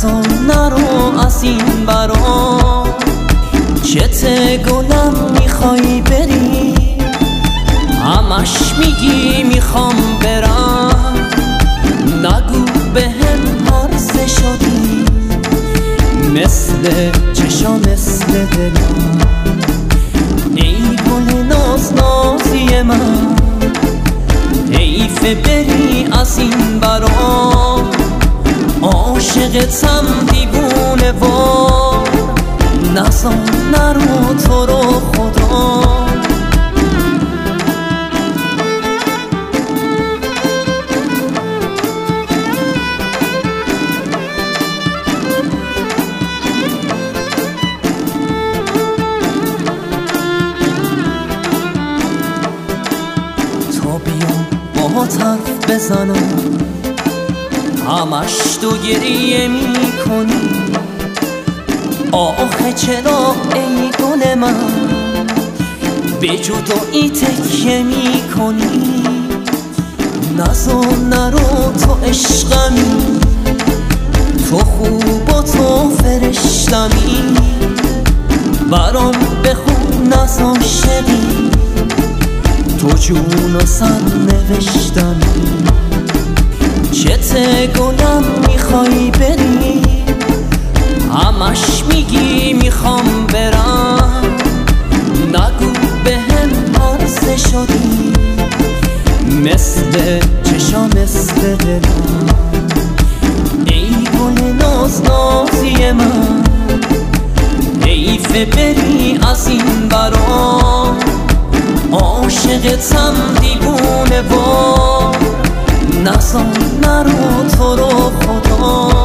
نزار نرو از این برا، چته گلم میخوای بری، همش میگی میخوام برم، نگو بهم هرزه شدی، مثل چشم مثل دلم، ای گل ناز نازی من، حیف بری از این برا، عاشقتم دیوونه وار، نزار نرو تو رو خدا. تو بیا با حرف بزنم، همش تو گریه میکنی، آخه چرا ای گل من به جدایی تکیه میکنی، نزار نرو تو عشقمی، تو خوب و تو فرشتمی، برام بخون از عاشقی، تو جون و سر نوشتمی، چته گلم میخوای بری، همش میگی میخوام برم، نگو بهم هرزه شدی، مثل چشم مثل دلم، ای گل ناز نازی من، حیف بری از این برا، عاشقتم دیوونه وار، نزار نرو تو رو خدا.